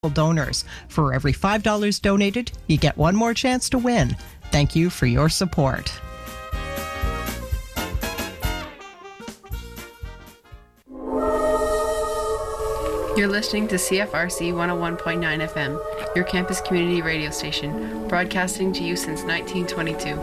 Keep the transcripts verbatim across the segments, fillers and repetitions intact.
donors. For every five dollars donated, you get one more chance to win. Thank you for your support. You're listening to C F R C one oh one point nine F M, your campus community radio station, broadcasting to you since nineteen twenty-two.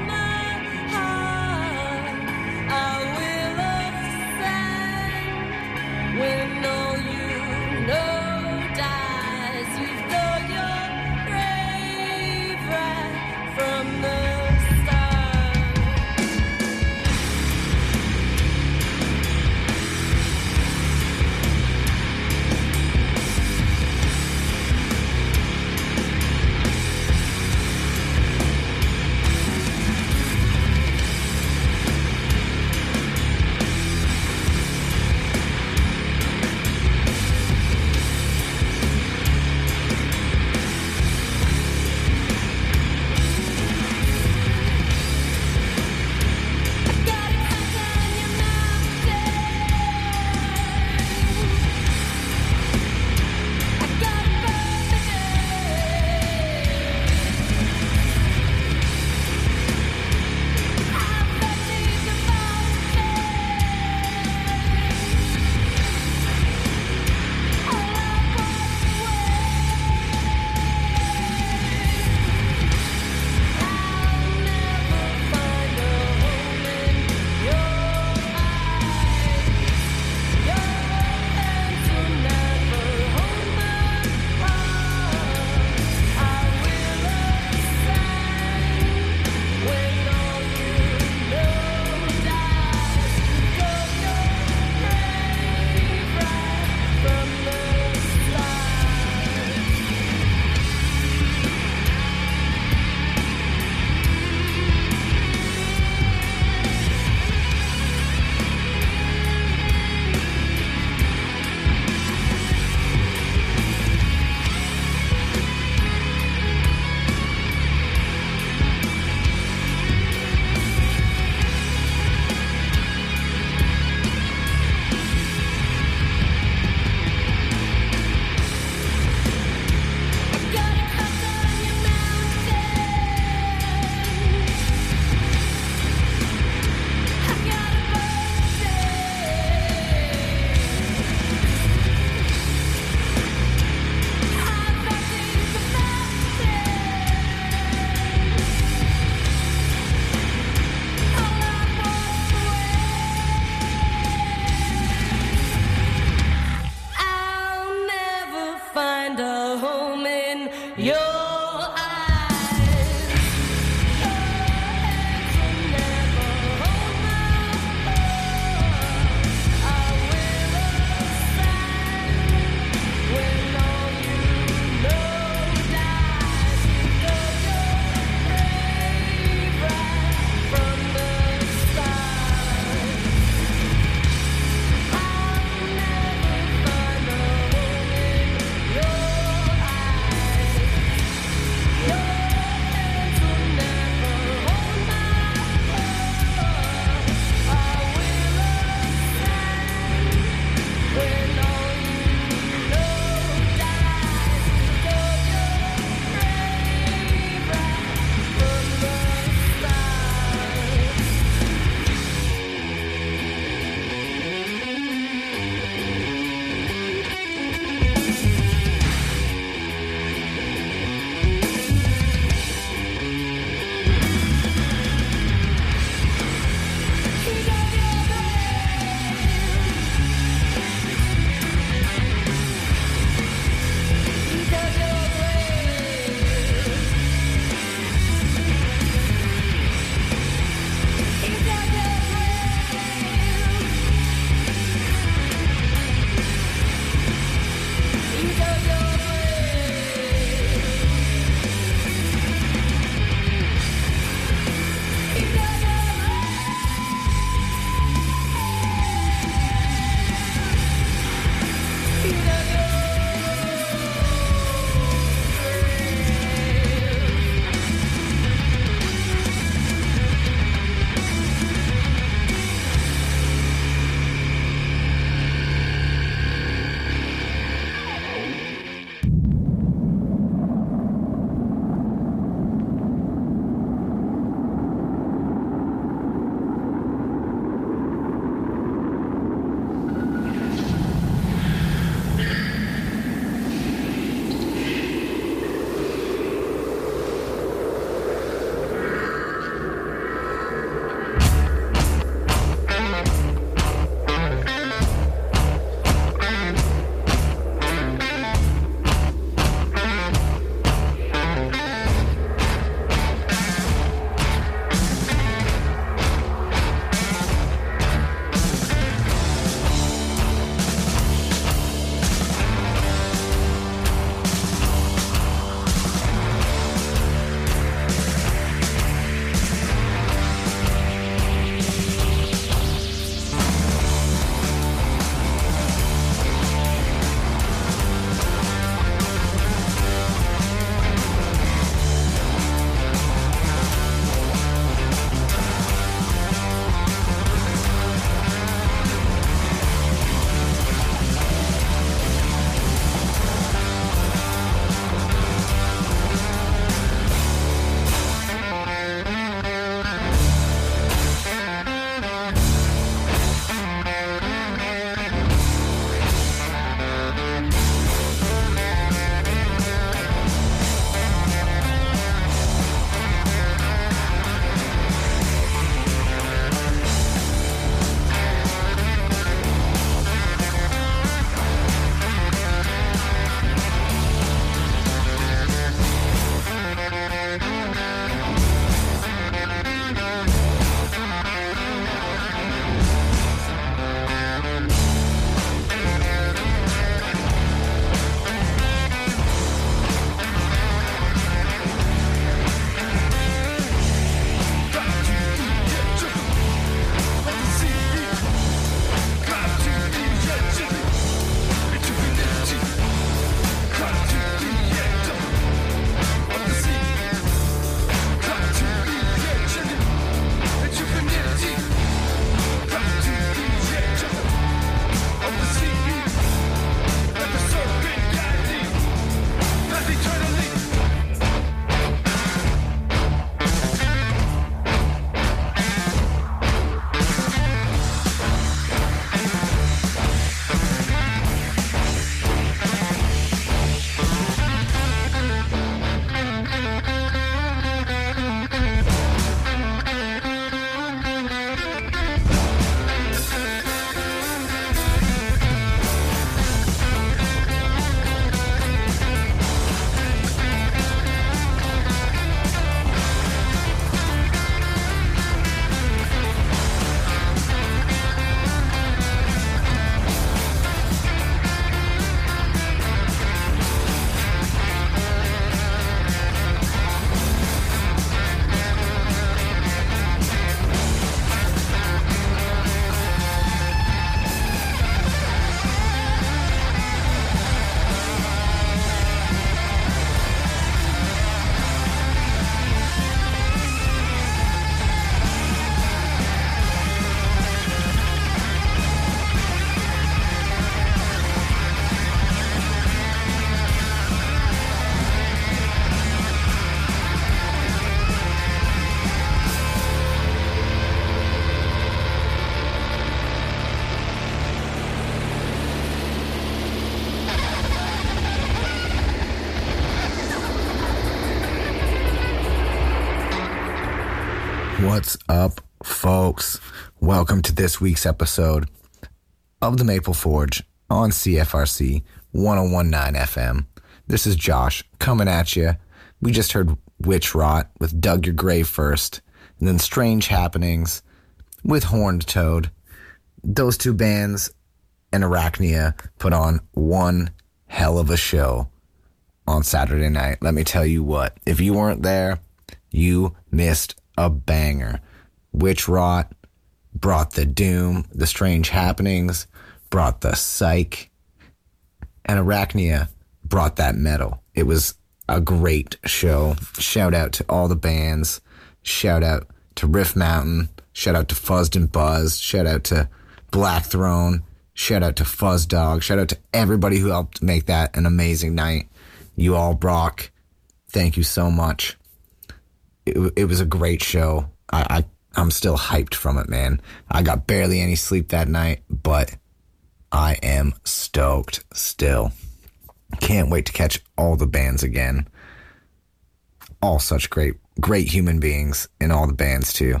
What's up, folks? Welcome to this week's episode of the Maple Forge on C F R C one oh one point nine F M. This is Josh coming at you. We just heard Witch Rot with Dug Your Grave first, and then Strange Happenings with Horned Toad. Those two bands and Arachnia put on one hell of a show on Saturday night. Let me tell you what, if you weren't there, you missed a banger. Witch Rot brought the doom, the Strange Happenings brought the psych, and Arachnia brought that metal. It was a great show. Shout out to all the bands. Shout out to Riff Mountain. Shout out to Fuzzed and Buzzed. Shout out to Black Throne. Shout out to Fuzz Dog. Shout out to everybody who helped make that an amazing night. You all rock. Thank you so much. It, it was a great show. I, I, I'm still hyped from it, man. I got barely any sleep that night, but I am stoked still. Can't wait to catch all the bands again. All such great, great human beings in all the bands too.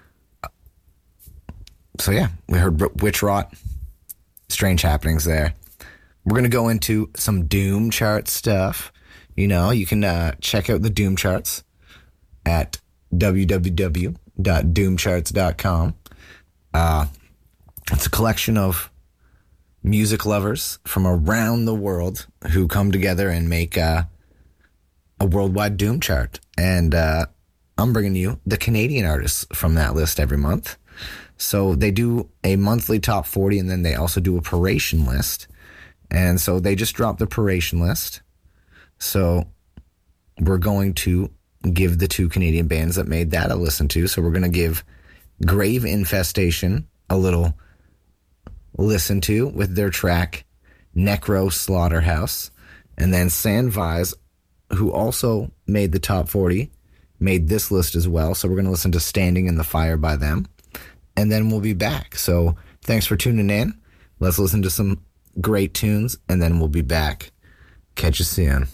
So yeah, we heard Witch Rot, Strange Happenings there. We're going to go into some Doom chart stuff. You know, you can uh, check out the Doom charts at w w w dot doom charts dot com. Uh, it's a collection of music lovers from around the world who come together and make uh, a worldwide Doom chart. And uh, I'm bringing you the Canadian artists from that list every month. So they do a monthly top forty, and then they also do a Paration list. And so they just dropped the Paration list. So we're going to give the two Canadian bands that made that a listen to. So we're going to give Grave Infestation a little listen to with their track Necro Slaughterhouse. And then Sandvise, who also made the top forty, made this list as well. So we're going to listen to Standing in the Fire by them. And then we'll be back. So thanks for tuning in. Let's listen to some great tunes, and then we'll be back. Catch you soon.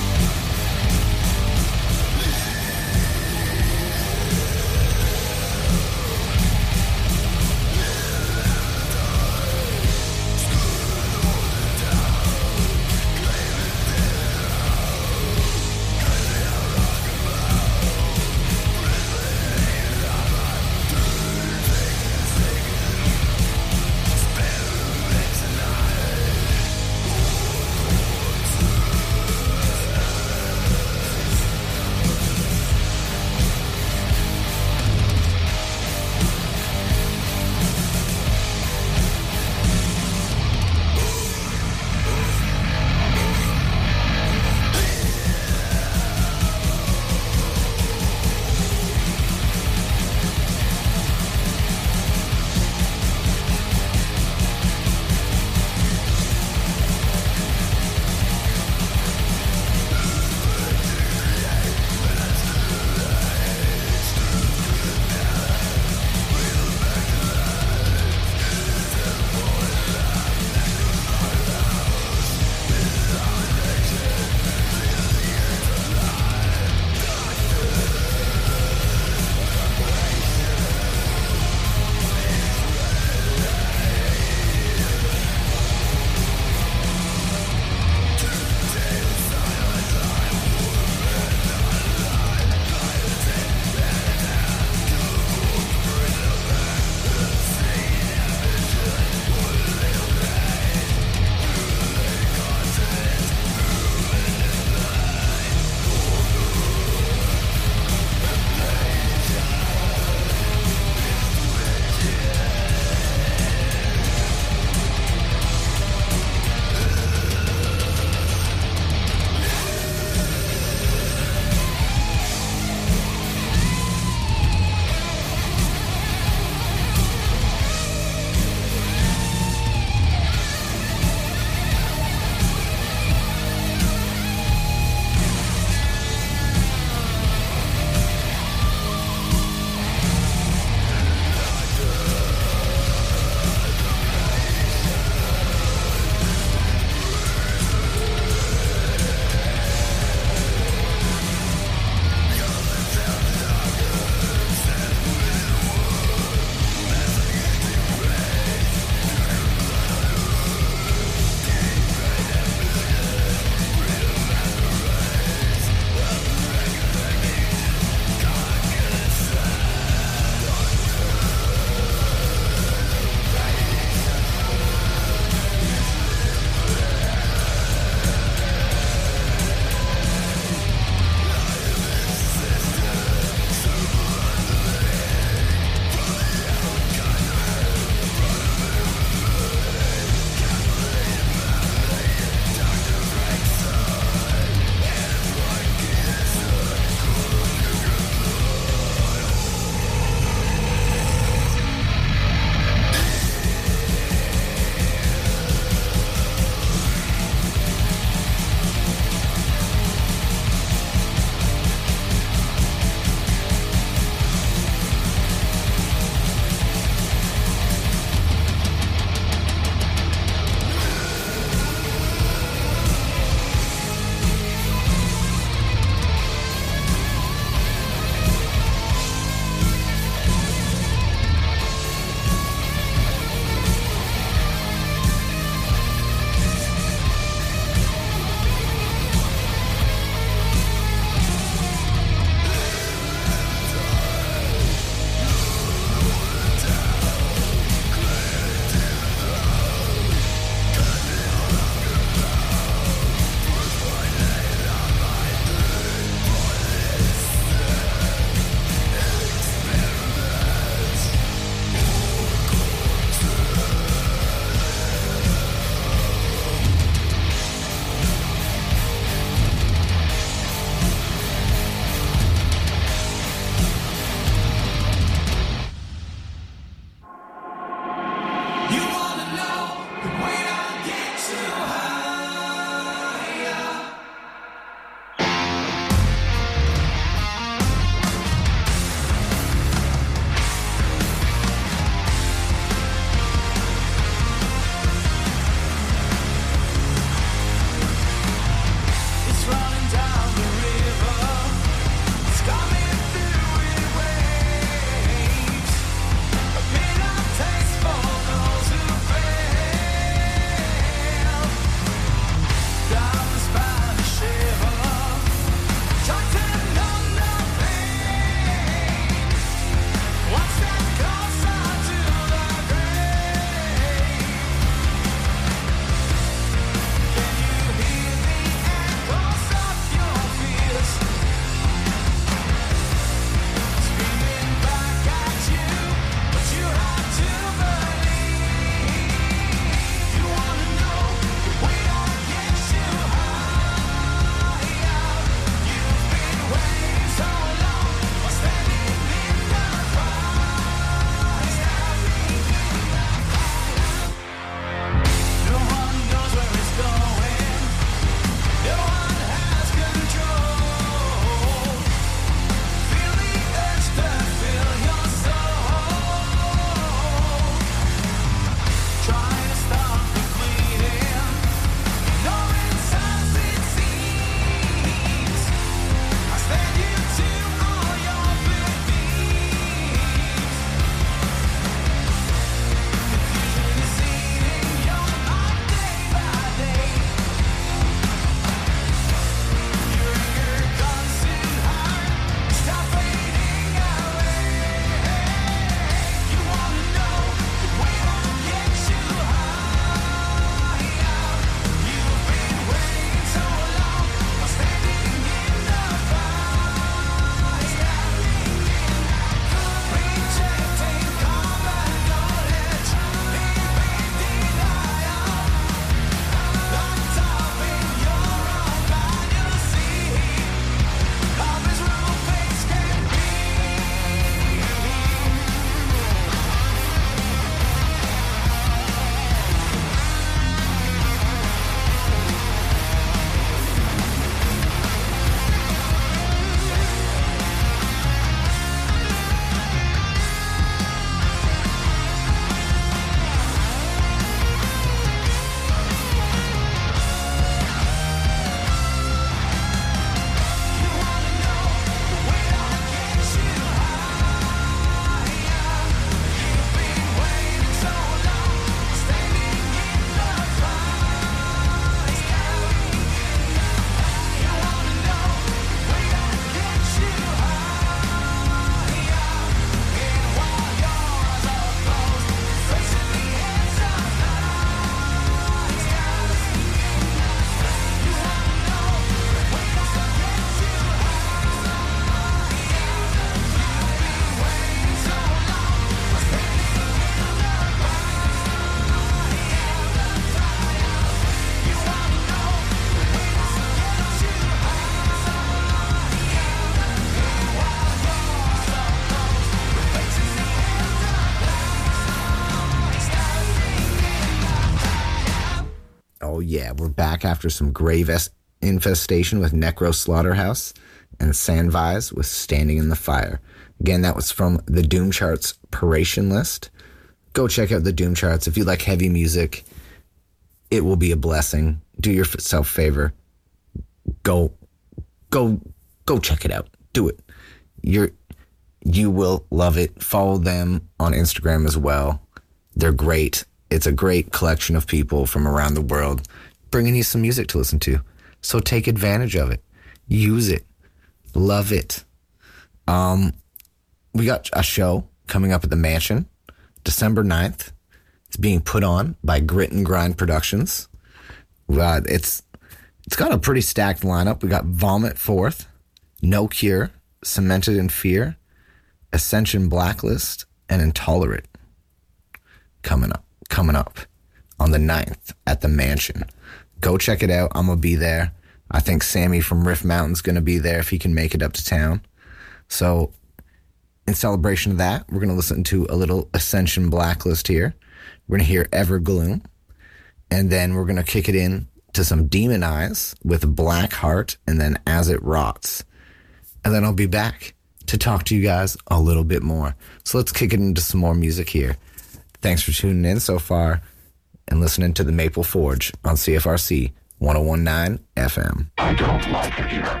yeah, we're back after some grave es- infestation with Necro Slaughterhouse and Sandvise with Standing in the Fire. Again, that was from the Doom Charts Paration list. Go check out the Doom Charts. If you like heavy music, it will be a blessing. Do yourself a favor. Go, go, go check it out. Do it. You're, you will love it. Follow them on Instagram as well. They're great. It's a great collection of people from around the world bringing you some music to listen to. So take advantage of it. Use it. Love it. Um, we got a show coming up at the Mansion, December ninth. It's being put on by Grit and Grind Productions. Uh, it's it's got a pretty stacked lineup. We got Vomit Forth, No Cure, Cemented in Fear, Ascension Blacklist, and Intolerant coming up. Coming up on the ninth at the Mansion. Go check it out. I'm going to be there. I think Sammy from Rift Mountain's going to be there if he can make it up to town. So in celebration of that, we're going to listen to a little Ascension Blacklist here. We're going to hear Evergloom. And then we're going to kick it in to some Demon Eyes with Black Heart and then As It Rots. And then I'll be back to talk to you guys a little bit more. So let's kick it into some more music here. Thanks for tuning in so far and listening to the Maple Forge on C F R C one oh one point nine F M. I don't like it here.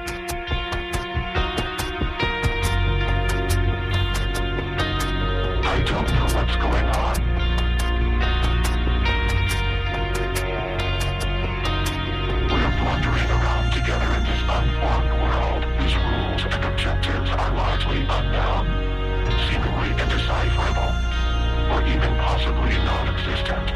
I don't know what's going on. We're wandering around together in this unformed world. These rules and objectives are largely unknown, seemingly indecipherable, or even possibly non-existent.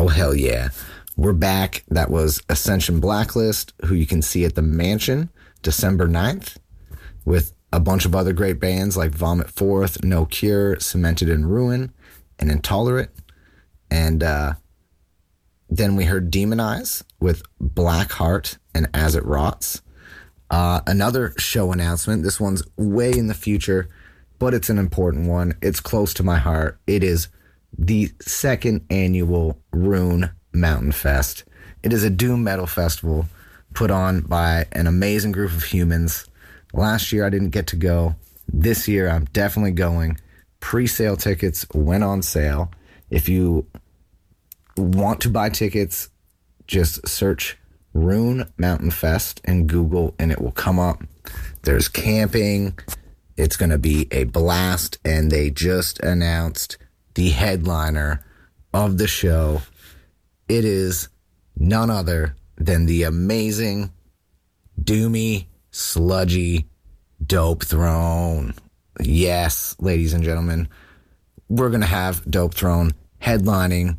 Oh, hell yeah. We're back. That was Ascension Blacklist, who you can see at the Mansion December ninth, with a bunch of other great bands like Vomit Forth, No Cure, Cemented in Ruin, and Intolerant. And uh, then we heard Demonize with Black Heart and As It Rots. Uh, another show announcement. This one's way in the future, but it's an important one. It's close to my heart. It is the second annual Rune Mountain Fest. It is a doom metal festival put on by an amazing group of humans. Last year I didn't get to go. This year I'm definitely going. Pre-sale tickets went on sale. If you want to buy tickets, just search Rune Mountain Fest in Google and it will come up. There's camping. It's going to be a blast, and they just announced the headliner of the show. It is none other than the amazing, doomy, sludgy Dope Throne. Yes, ladies and gentlemen, we're going to have Dope Throne headlining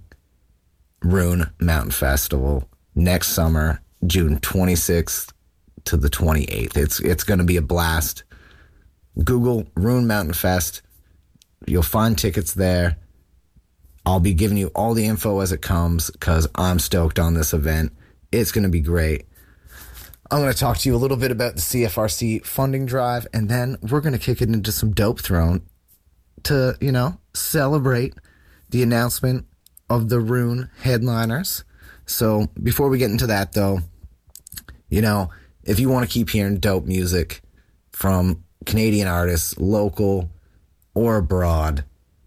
Rune Mountain Festival next summer, June twenty-sixth to the twenty-eighth. It's it's going to be a blast. Google Rune Mountain Fest. You'll find tickets there. I'll be giving you all the info as it comes because I'm stoked on this event. It's going to be great. I'm going to talk to you a little bit about the C F R C funding drive, and then we're going to kick it into some Dope Throne to, you know, celebrate the announcement of the Rune headliners. So before we get into that, though, you know, if you want to keep hearing dope music from Canadian artists, local or abroad,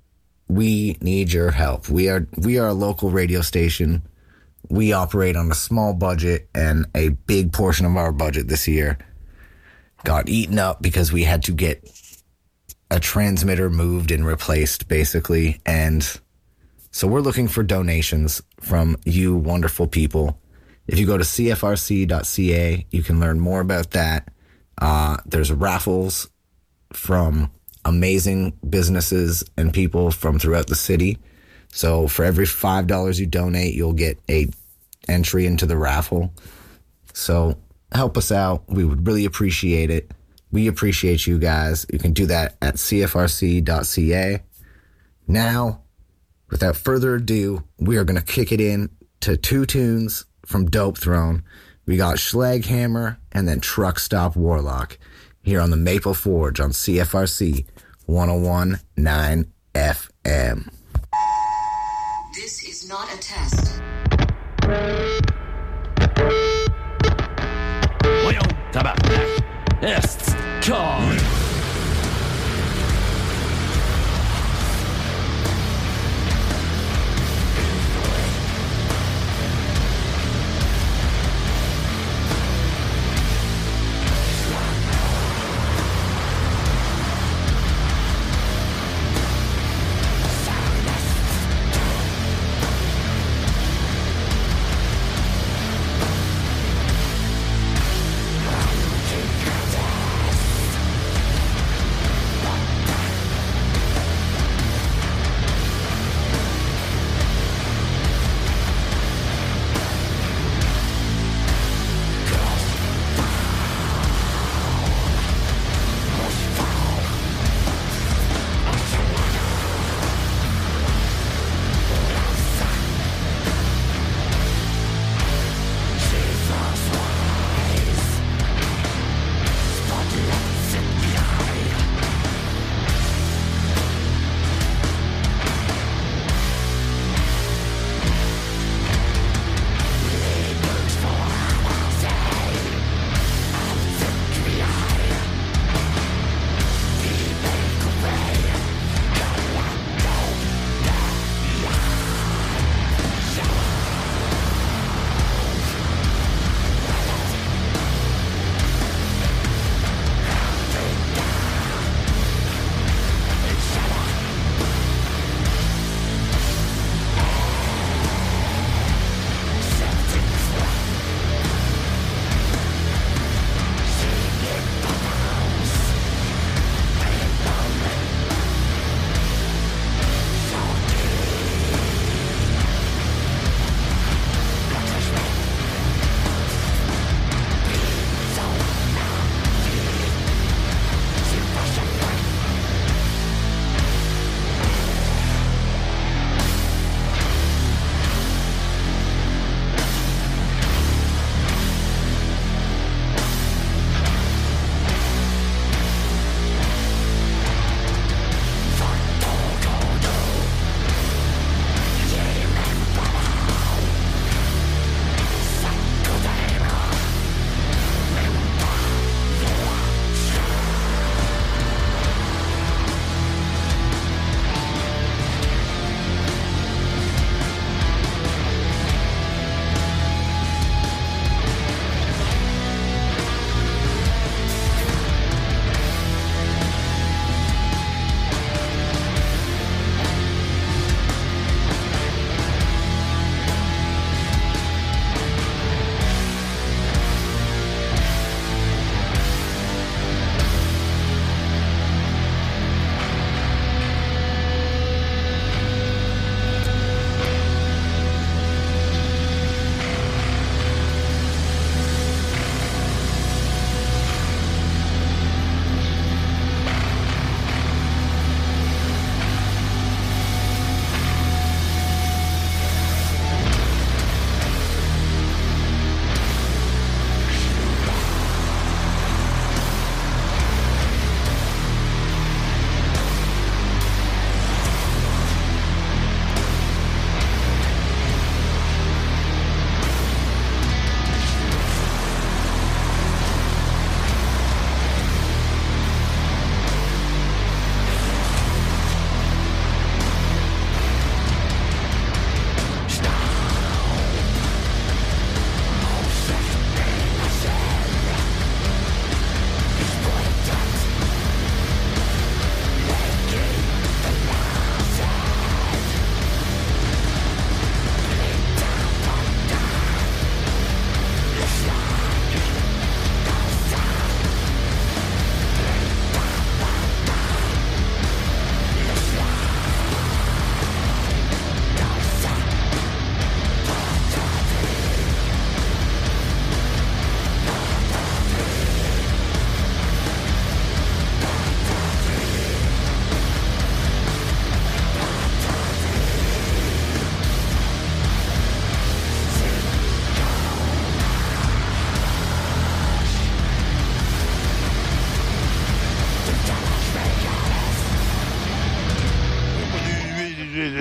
we need your help. We are we are a local radio station. We operate on a small budget, and a big portion of our budget this year got eaten up because we had to get a transmitter moved and replaced, basically. And so we're looking for donations from you wonderful people. If you go to C F R C dot C A, you can learn more about that. Uh, there's raffles from amazing businesses and people from throughout the city. So for every five dollars you donate, you'll get a entry into the raffle. So help us out. We would really appreciate it. We appreciate you guys. You can do that at C F R C dot C A. Now, without further ado, we are going to kick it in to two tunes from Dope Throne. We got Schlaghammer and then Truck Stop Warlock here on the Maple Forge on C F R C one oh one point nine F M. This is not a test. Moją tabaczek jest koń.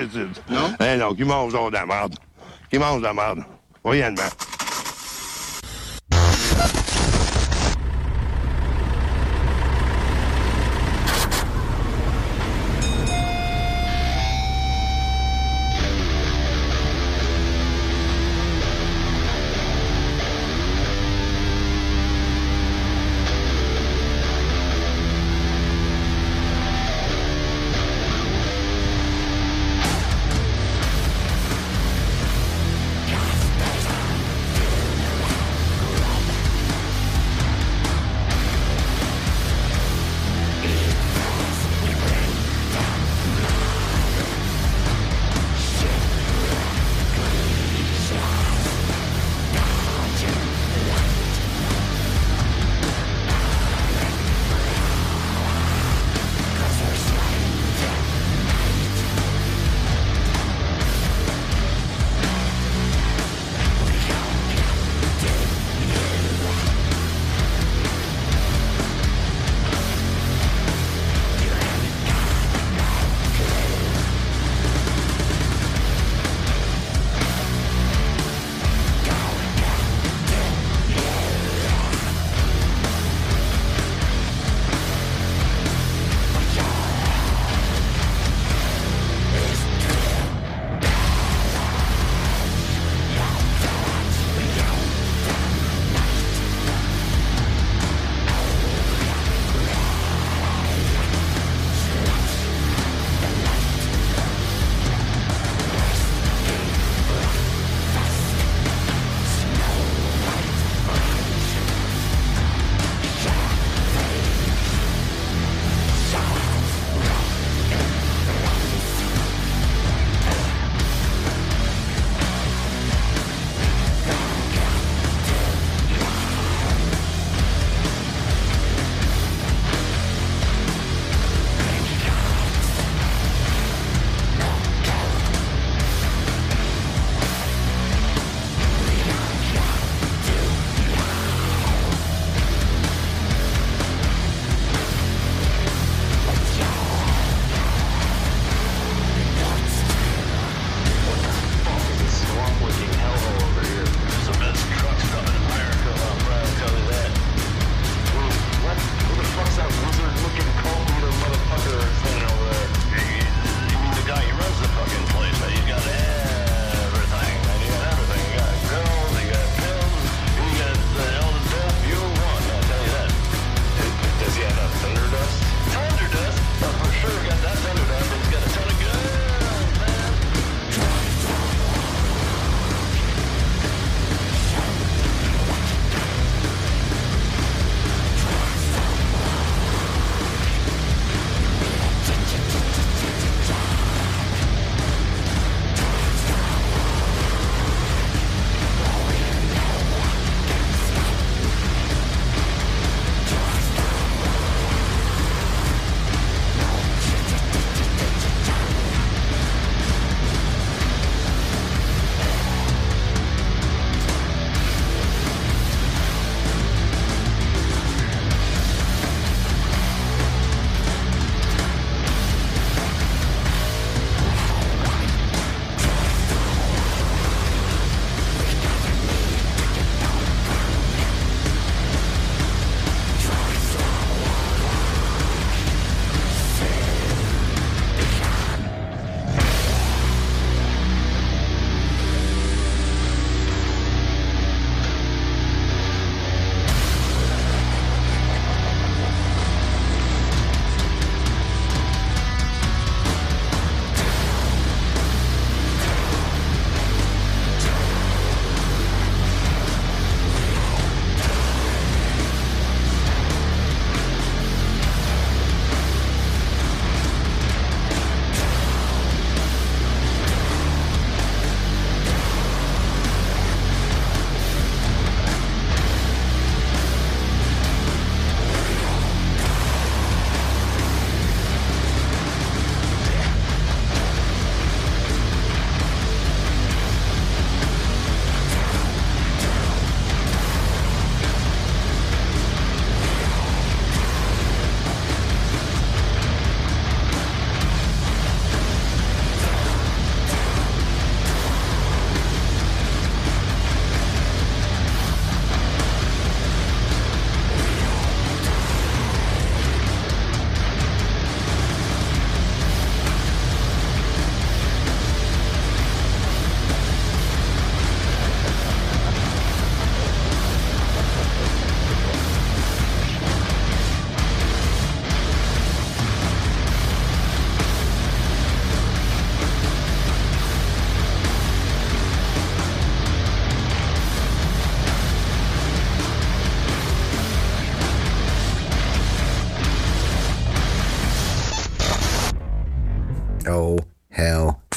d'habitude. Non? Eh non, qui mange donc de la merde. Qui mange de la merde. Voyellement.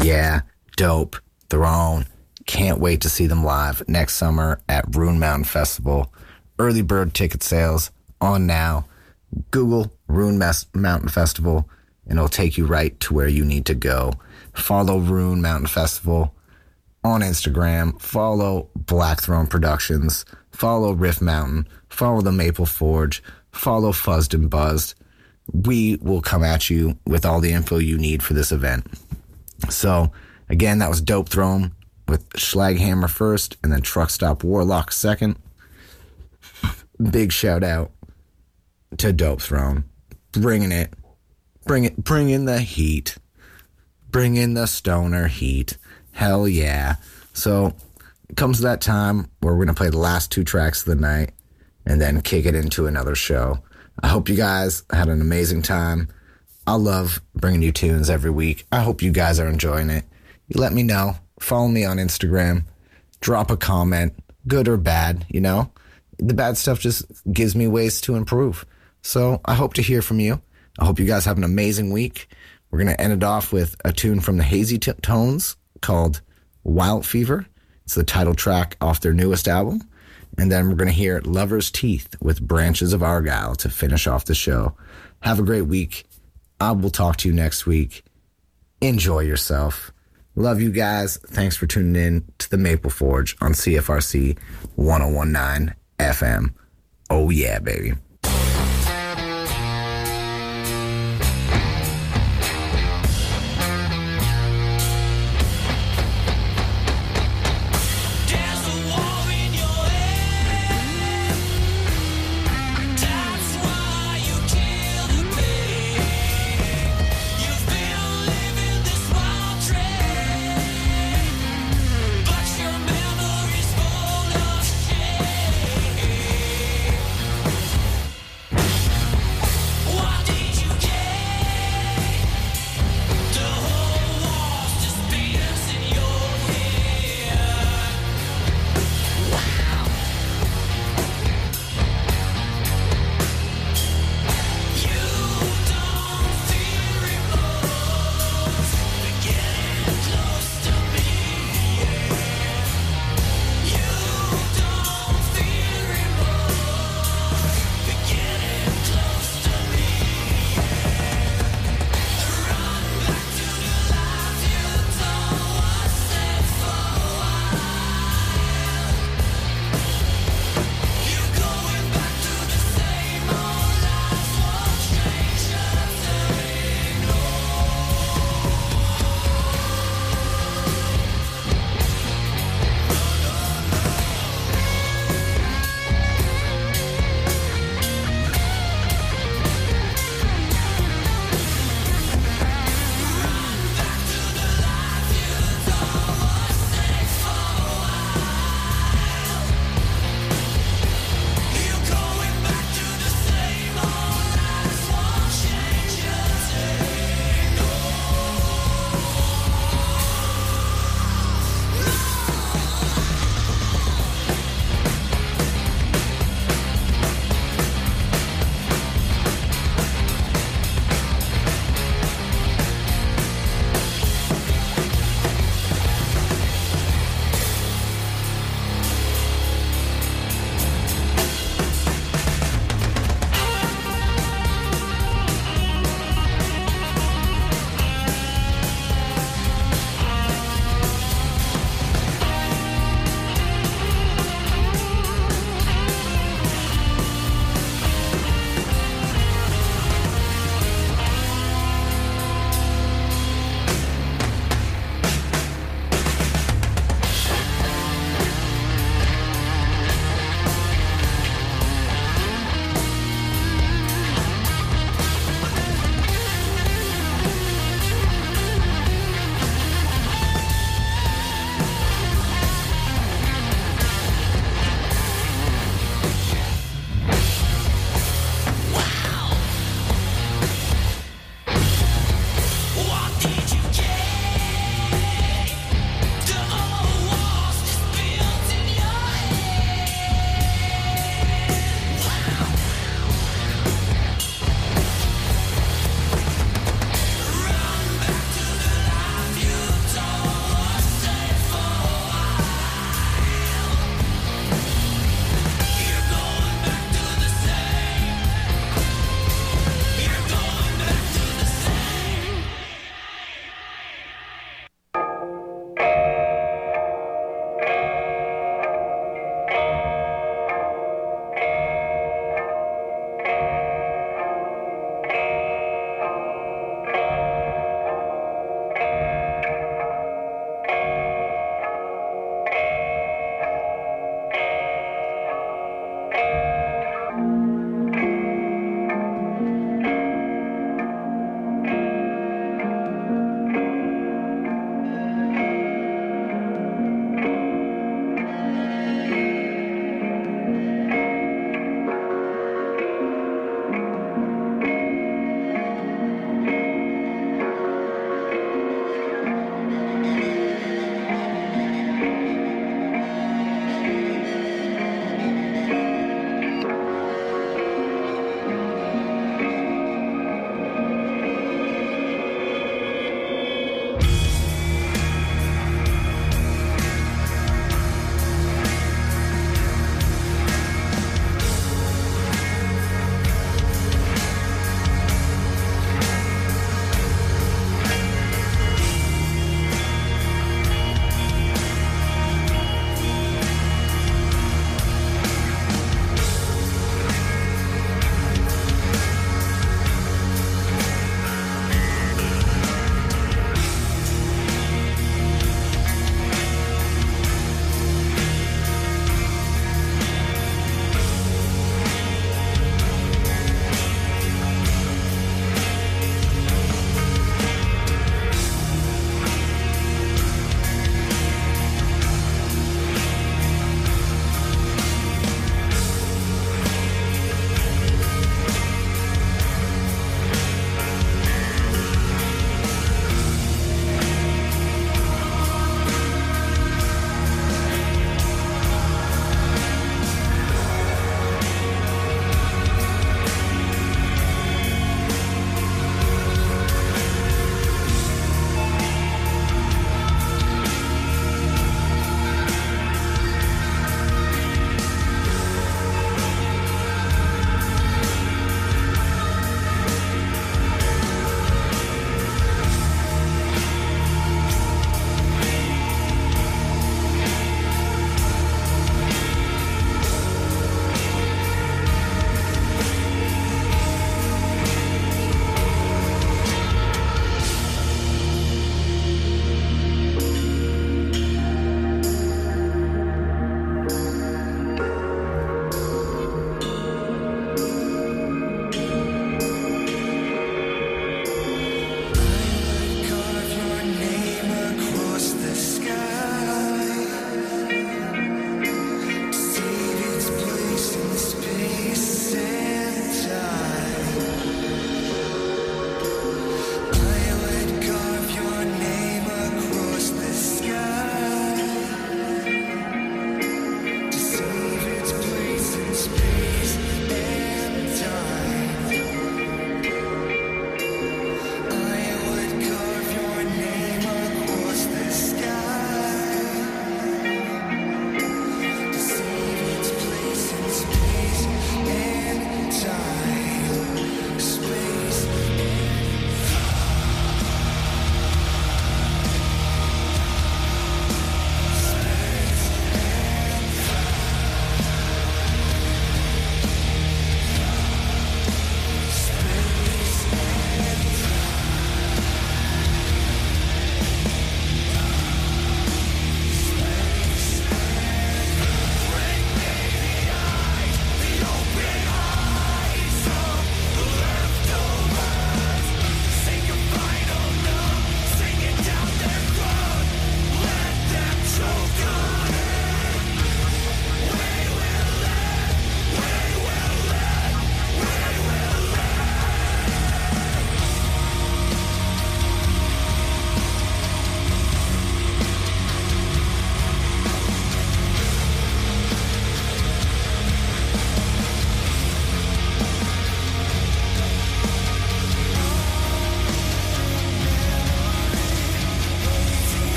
Yeah, Dope Throne. Can't wait to see them live next summer at Rune Mountain Festival. Early bird ticket sales on now. Google Rune Mes- Mountain Festival and it'll take you right to where you need to go. Follow Rune Mountain Festival on Instagram. Follow Black Throne Productions. Follow Riff Mountain. Follow the Maple Forge. Follow Fuzzed and Buzzed. We will come at you with all the info you need for this event. So, again, that was Dope Throne with Schlaghammer first and then Truck Stop Warlock second. Big shout out to Dope Throne. Bringing it. Bring it. Bring in the heat. Bring in the stoner heat. Hell yeah. So, it comes to that time where we're going to play the last two tracks of the night and then kick it into another show. I hope you guys had an amazing time. I love bringing you tunes every week. I hope you guys are enjoying it. You let me know. Follow me on Instagram. Drop a comment, good or bad, you know. The bad stuff just gives me ways to improve. So I hope to hear from you. I hope you guys have an amazing week. We're going to end it off with a tune from the Hazy T- Tones called Wild Fever. It's the title track off their newest album. And then we're going to hear Lover's Teeth with Branches of Argyle to finish off the show. Have a great week. I will talk to you next week. Enjoy yourself. Love you guys. Thanks for tuning in to the Maple Forge on C F R C one oh one point nine F M. Oh yeah, baby.